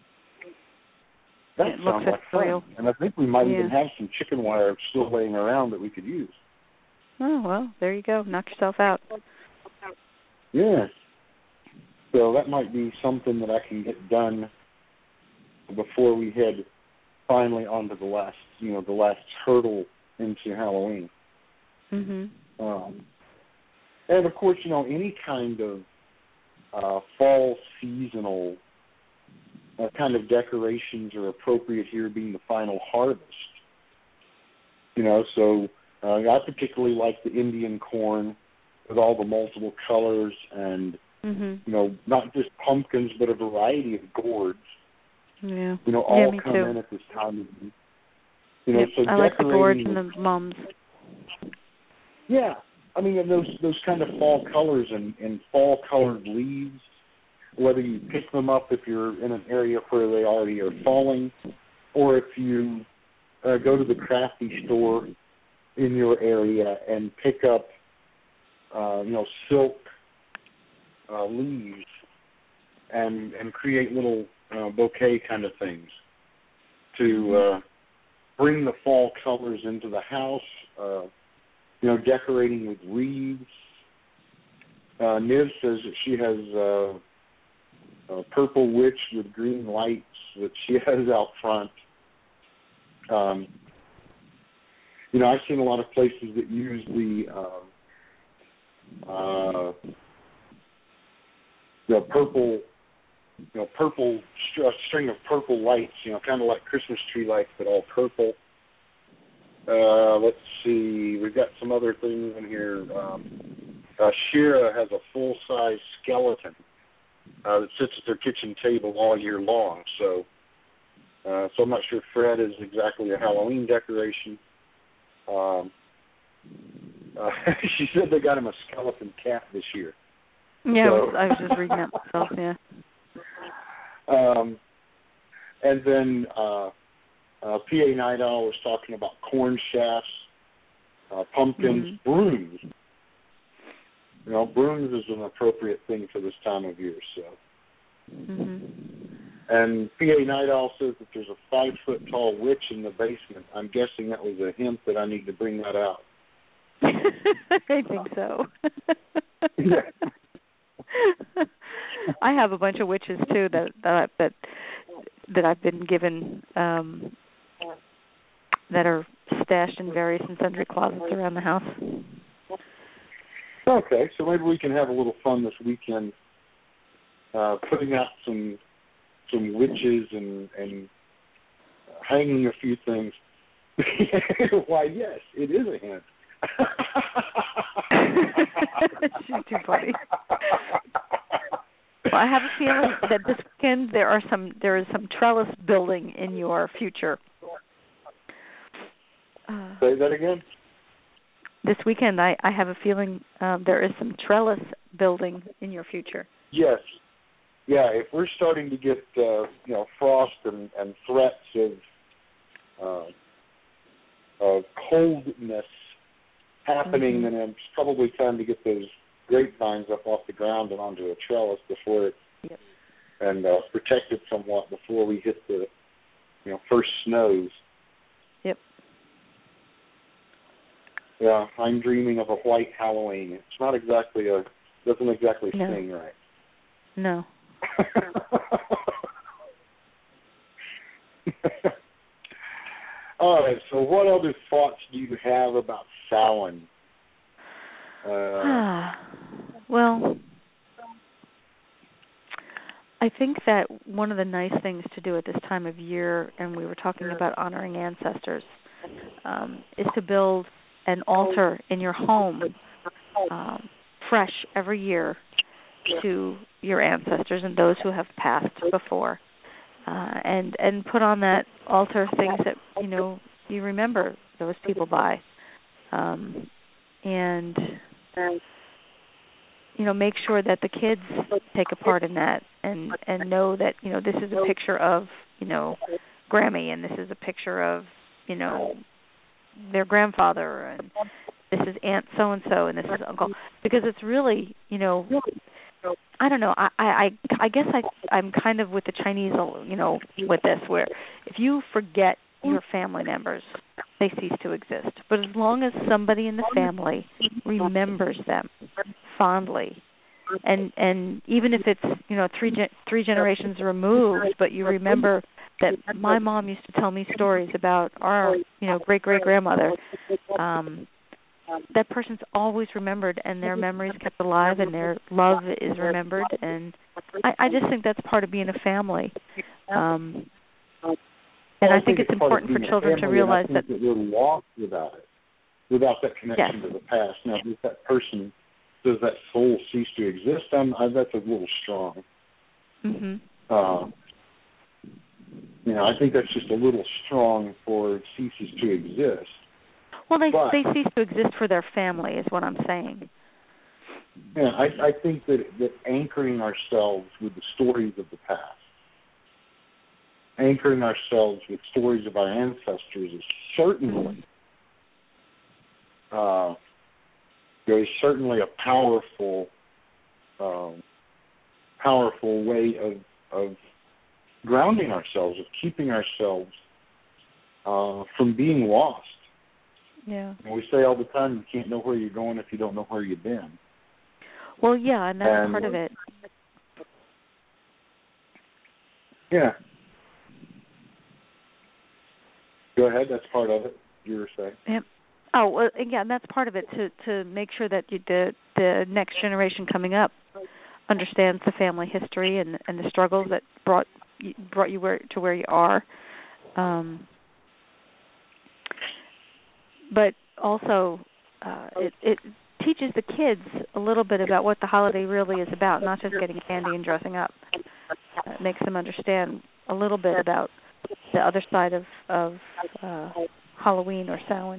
C: That
D: it
C: sounds
D: looks
C: like fun.
D: real.
C: And I think we might
D: yeah.
C: even have some chicken wire still laying around that we could use.
D: Oh, well, there you go. Knock yourself out.
C: Yeah. So that might be something that I can get done before we head finally onto the last, you know, the last hurdle into Halloween.
D: Mm-hmm.
C: Um, and, of course, you know, any kind of uh, fall seasonal uh, kind of decorations are appropriate here, being the final harvest. You know, so... Uh, I particularly like the Indian corn with all the multiple colors and,
D: mm-hmm.
C: you know, not just pumpkins, but a variety of gourds.
D: Yeah.
C: You know, all
D: yeah, me
C: come
D: too.
C: in at this time of year. You know,
D: yep.
C: so
D: I like the gourds
C: decorating
D: and the mums.
C: Yeah. I mean, those those kind of fall colors and, and fall-colored leaves, whether you pick them up if you're in an area where they already are falling, or if you uh, go to the crafty store in your area and pick up, uh, you know, silk uh, leaves and and create little uh, bouquet kind of things to uh, bring the fall colors into the house. Uh, you know, decorating with wreaths. Uh, Niv says that she has uh, a purple witch with green lights that she has out front. Um, You know, I've seen a lot of places that use the uh, uh, the purple, you know, purple str- string of purple lights. You know, kind of like Christmas tree lights, but all purple. Uh, let's see, we've got some other things in here. Um, uh, Shira has a full-size skeleton uh, that sits at their kitchen table all year long. So, uh, so I'm not sure Fred is exactly a Halloween decoration. Um, uh, she said they got him a skeleton cat this year.
D: Yeah,
C: so,
D: I, was, I was just reading that myself. Yeah.
C: Um, and then uh, uh, P A Night Owl was talking about corn shafts, uh, pumpkins, mm-hmm. brooms. You know, brooms is an appropriate thing for this time of year. So,
D: mm-hmm.
C: And P A Night Owl says that there's a five foot tall witch in the basement. I'm guessing that was a hint that I need to bring that out.
D: I think so.
C: Yeah.
D: I have a bunch of witches too that that that, that I've been given um, that are stashed in various and sundry closets around the house.
C: Okay, so maybe we can have a little fun this weekend, uh, putting out some some witches and and hanging a few things. Why, yes, it is a hint.
D: She's too funny. Well, I have a feeling that this weekend there are some there is some trellis building in your future. Uh,
C: Say that again.
D: This weekend, I, I have a feeling um, there is some trellis building in your future.
C: Yes. Yeah, if we're starting to get, uh, you know, frost and, and threats of uh, of coldness happening, mm-hmm. then it's probably time to get those grapevines up off the ground and onto a trellis before it,
D: yep.
C: and uh, protect it somewhat before we hit the, you know, first snows.
D: Yep.
C: Yeah, I'm dreaming of a white Halloween. It's not exactly a, doesn't exactly
D: no.
C: sing right.
D: No.
C: All right, so what other thoughts do you have about Samhain? Uh,
D: well, I think that one of the nice things to do at this time of year, and we were talking about honoring ancestors, um, is to build an altar in your home um, fresh every year to your ancestors and those who have passed before, uh, and and put on that altar things that you know you remember those people by, um, and you know make sure that the kids take a part in that and and know that you know this is a picture of you know Grammy and this is a picture of you know their grandfather and this is Aunt so and so and this is Uncle, because it's really you know. I don't know. I, I, I guess I, I'm kind of with the Chinese, you know, with this, where if you forget your family members, they cease to exist. But as long as somebody in the family remembers them fondly, and and even if it's you know three three generations removed, but you remember that my mom used to tell me stories about our you know great great grandmother. Um, that person's always remembered and their memories kept alive and their love is remembered, and I, I just think that's part of being a family. Um, and
C: well, I,
D: I think, think it's important for children to realize that,
C: that we're lost without it, without that connection
D: yes.
C: to the past. Now, if that person, does that soul cease to exist? I'm, I, that's a little strong.
D: Mm-hmm.
C: Uh, you know, I think that's just a little strong for it ceases to exist.
D: Well, they
C: but,
D: they cease to exist for their family, is what I'm saying.
C: Yeah, I, I think that, that anchoring ourselves with the stories of the past, anchoring ourselves with stories of our ancestors is certainly, uh, there is certainly a powerful, um, powerful way of of grounding ourselves, of keeping ourselves uh, from being lost.
D: Yeah.
C: And we say all the time, you can't know where you're going if you don't know where you've been.
D: Well, yeah, and that's
C: and,
D: part of it.
C: Yeah. Go ahead. That's part of it. You were saying.
D: Yeah. Oh, well, again, that's part of it to to make sure that you, the the next generation coming up understands the family history and and the struggles that brought brought you where to where you are. Um, But also, uh, it, it teaches the kids a little bit about what the holiday really is about, not just getting candy and dressing up. It makes them understand a little bit about the other side of, of uh, Halloween or Samhain.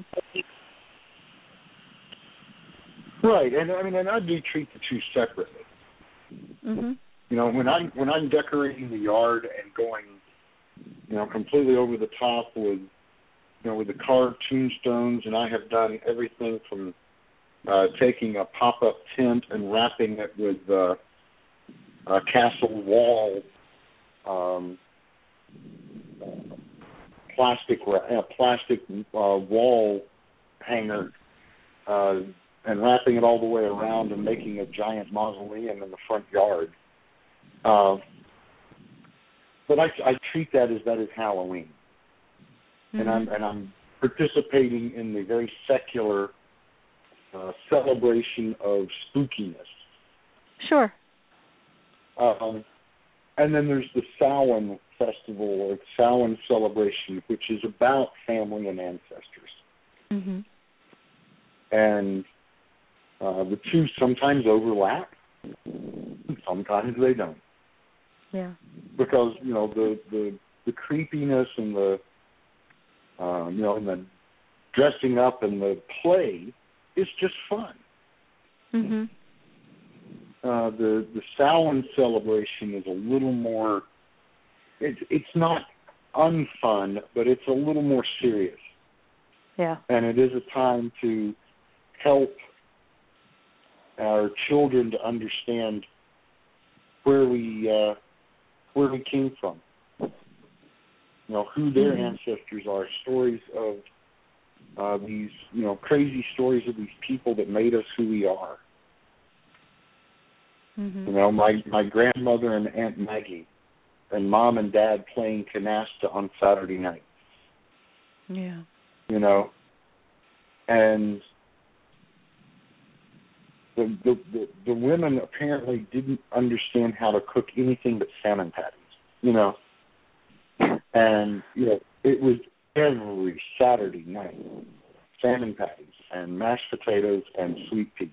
C: Right, and I mean, and I do treat the two separately.
D: Mm-hmm.
C: You know, when I'm when I'm decorating the yard and going, you know, completely over the top with, you know, with the carved tombstones, and I have done everything from uh, taking a pop-up tent and wrapping it with uh, a castle wall, um, uh, plastic uh, plastic uh, wall hanger, uh, and wrapping it all the way around and making a giant mausoleum in the front yard. Uh, but I, I treat that as that is Halloween, mm-hmm. and I'm and I'm participating in the very secular uh, celebration of spookiness.
D: Sure.
C: Um, and then there's the Samhain festival or Samhain celebration, which is about family and ancestors.
D: Mm-hmm.
C: And uh, the two sometimes overlap, sometimes they don't.
D: Yeah.
C: Because, you know, the, the, the creepiness and the, um, you know, and the dressing up and the play is just fun.
D: Mm-hmm.
C: Uh, the the Samhain celebration is a little more. It's it's not unfun, but it's a little more serious.
D: Yeah.
C: And it is a time to help our children to understand where we uh, where we came from. You know, who their mm-hmm. ancestors are. Stories of uh, these, you know, crazy stories of these people that made us who we are.
D: Mm-hmm.
C: You know, my, my grandmother and Aunt Maggie and Mom and Dad playing canasta on Saturday night.
D: Yeah.
C: You know, and the, the the the women apparently didn't understand how to cook anything but salmon patties. You know, and you know it was every Saturday night salmon patties and mashed potatoes and sweet peas.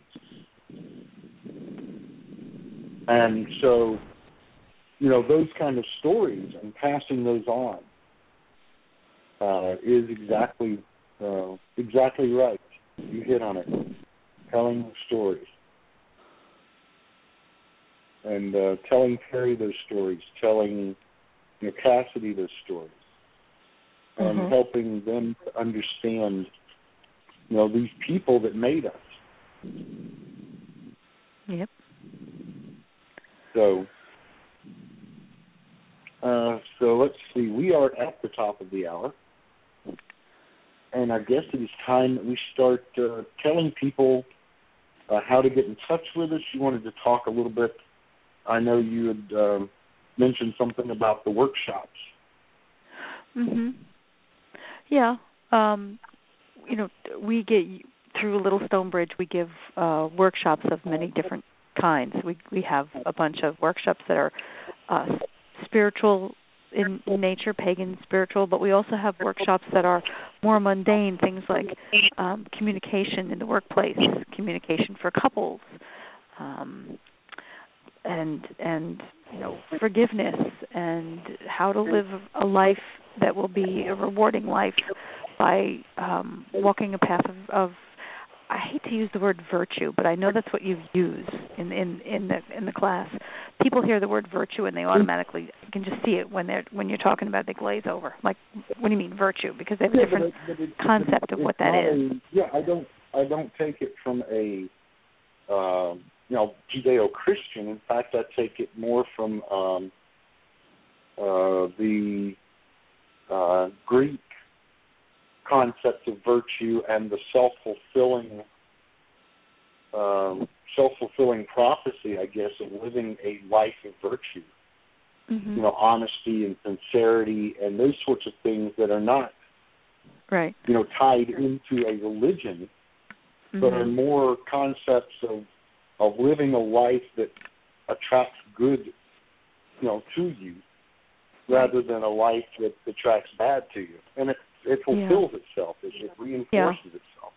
C: And so, you know, those kind of stories and passing those on uh, is exactly uh, exactly right. You hit on it. Telling stories. And uh, telling Terry those stories, telling you know, Cassidy those stories, and
D: mm-hmm.
C: helping them to understand, you know, these people that made us.
D: Yep.
C: So, uh, so let's see. We are at the top of the hour, and I guess it is time that we start uh, telling people uh, how to get in touch with us. You wanted to talk a little bit. I know you had uh, mentioned something about the workshops.
D: Mhm. Yeah. Um, you know, we get through Little Stonebridge. We give uh, workshops of many different kinds. We we have a bunch of workshops that are uh, spiritual in, in nature, pagan spiritual, but we also have workshops that are more mundane, things like um, communication in the workplace, communication for couples, um, and and you know forgiveness, and how to live a life that will be a rewarding life by um, walking a path of, of I hate to use the word virtue, but I know that's what you use in, in, in the in the class. People hear the word virtue and they automatically you can just see it when they're when you're talking about it, they glaze over. Like, what do you mean virtue? Because they have a
C: yeah,
D: different
C: but it, but it,
D: concept
C: but it,
D: of what that is.
C: A, yeah, I don't I don't take it from a uh, you know Judeo-Christian. In fact, I take it more from um, uh, the uh, Greek concept of virtue and the self-fulfilling um, self-fulfilling prophecy, I guess, of living a life of virtue.
D: Mm-hmm.
C: You know, honesty and sincerity and those sorts of things that are not,
D: right,
C: you know, tied into a religion, mm-hmm. but are more concepts of of living a life that attracts good, you know, to you, rather than a life that attracts bad to you. And it It fulfills
D: yeah.
C: itself. It, it reinforces
D: yeah.
C: itself.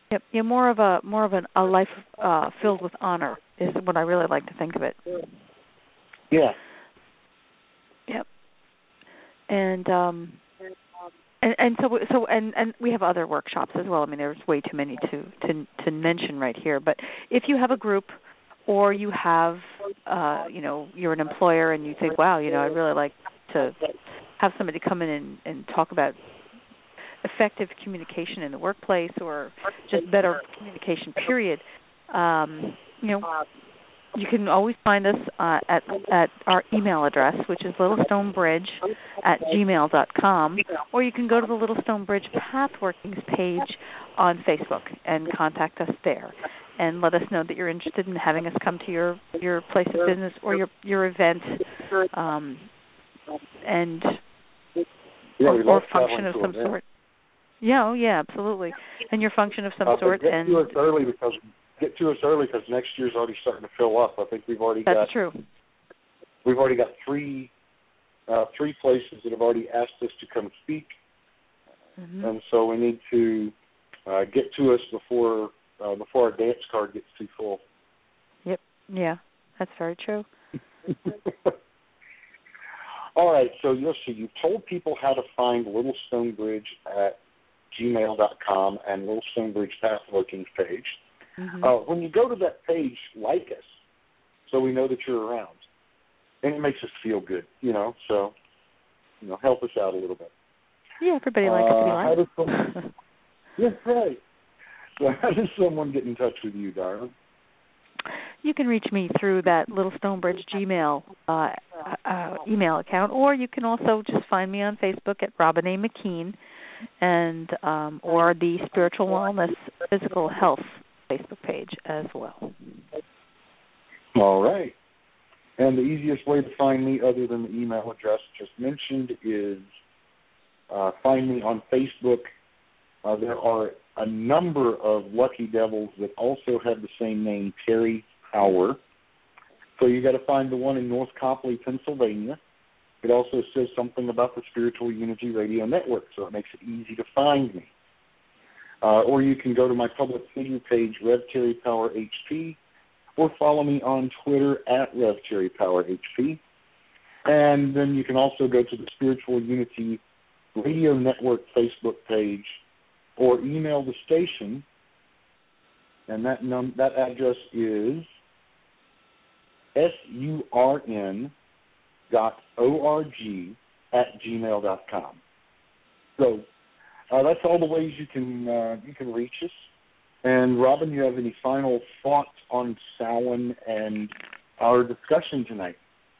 D: Yep. Yeah, more of a more of an, a life uh, filled with honor is what I really like to think of it.
C: Yeah.
D: Yep. And um, and and so so and and we have other workshops as well. I mean, there's way too many to to to mention right here. But if you have a group, or you have, uh, you know, you're an employer and you think, wow, you know, I'd really like to have somebody come in and, and talk about effective communication in the workplace or just better communication, period. Um, you know, you can always find us uh, at at our email address, which is littlestonebridge at gmail dot com, or you can go to the Little Stone Bridge Pathworkings page on Facebook and contact us there and let us know that you're interested in having us come to your, your place of business or your your event um, and
C: yeah,
D: or, or function of some
C: it, yeah.
D: sort. Yeah, oh yeah, absolutely. And your function of some
C: uh,
D: sort.
C: Get
D: and
C: to us early because get to us early because next year's already starting to fill up. I think we've already
D: that's
C: got.
D: That's true.
C: We've already got three uh, three places that have already asked us to come speak,
D: mm-hmm.
C: and so we need to uh, get to us before uh, before our dance card gets too full.
D: Yep. Yeah, that's very true.
C: All right, so you'll see, you've told people how to find Little Stonebridge at gmail dot com and Little Stonebridge Pathworkings page.
D: Mm-hmm.
C: Uh, when you go to that page, like us so we know that you're around. And it makes us feel good, you know, so, you know, help us out a little bit.
D: Yeah, everybody likes
C: uh,
D: it to be liked.
C: Someone, yeah, right. So how does someone get in touch with you, darling?
D: You can reach me through that Little Stonebridge Gmail uh, uh, email account, or you can also just find me on Facebook at Robin A. McKean, and um, or the Spiritual Wellness Physical Health Facebook page as well.
C: All right. And the easiest way to find me, other than the email address just mentioned, is uh, find me on Facebook. Uh, there are a number of Lucky Devils that also have the same name, Terry Power. So you got to find the one in North Copley, Pennsylvania. It also says something about the Spiritual Unity Radio Network, so it makes it easy to find me. Uh, or you can go to my public figure page, Rev Terry Power H P, or follow me on Twitter at Rev Terry Power H P. And then you can also go to the Spiritual Unity Radio Network Facebook page, or email the station, and that num- that address is surn dot org at gmail dot com. So uh, that's all the ways you can uh, you can reach us. And Robin, you have any final thoughts on Samhain and our discussion tonight?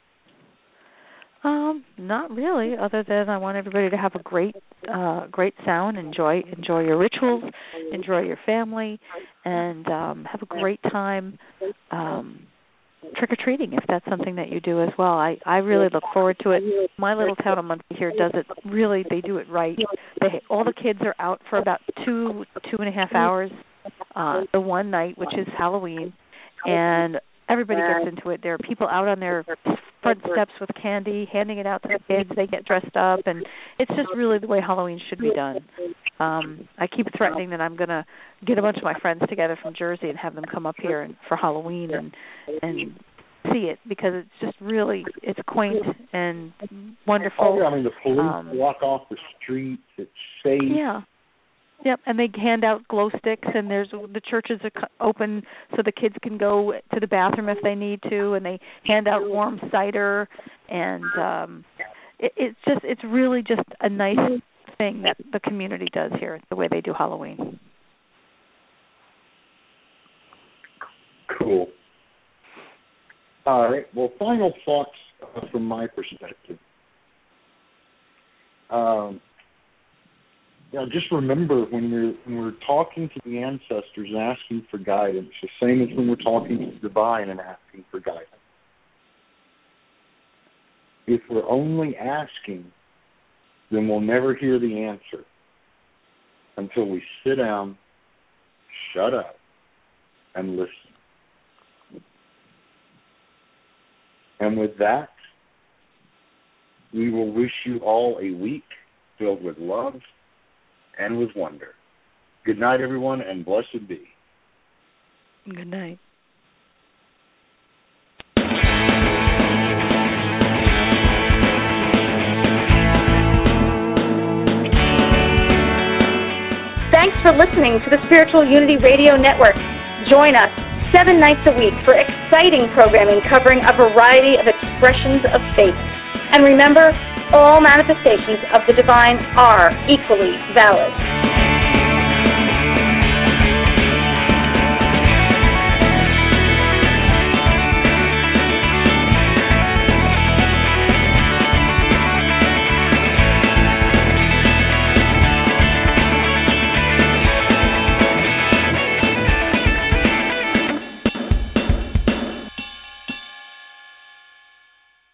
D: Um, not really, other than I want everybody to have a great, uh, great Samhain. Enjoy, enjoy your rituals, enjoy your family, and um, have a great time um, trick or treating if that's something that you do as well. I, I really look forward to it. My little town of Muncie here does it really. They do it right. They all the kids are out for about two, two and a half hours. Uh, the one night, which is Halloween, and everybody gets into it. There are people out on their front steps with candy, handing it out to the kids. They get dressed up, and it's just really the way Halloween should be done. Um, I keep threatening that I'm going to get a bunch of my friends together from Jersey and have them come up here and, for Halloween and and see it, because it's just really, it's quaint and wonderful.
C: Oh, yeah, I mean, the police
D: um,
C: block off the streets. It's safe.
D: Yeah. Yep, and they hand out glow sticks, and there's the churches are open so the kids can go to the bathroom if they need to, and they hand out warm cider, and um, it, it's just it's really just a nice thing that the community does here, the way they do Halloween.
C: Cool. All right. Well, final thoughts uh, from my perspective. Um. Yeah, just remember when we're when we're talking to the ancestors and asking for guidance, the same as when we're talking to the divine and asking for guidance. If we're only asking, then we'll never hear the answer until we sit down, shut up, and listen. And with that, we will wish you all a week filled with love and with wonder. Good night, everyone, and blessed be.
D: Good night.
B: Thanks for listening to the Spiritual Unity Radio Network. Join us seven nights a week for exciting programming covering a variety of expressions of faith. And remember, all manifestations of the divine are equally valid.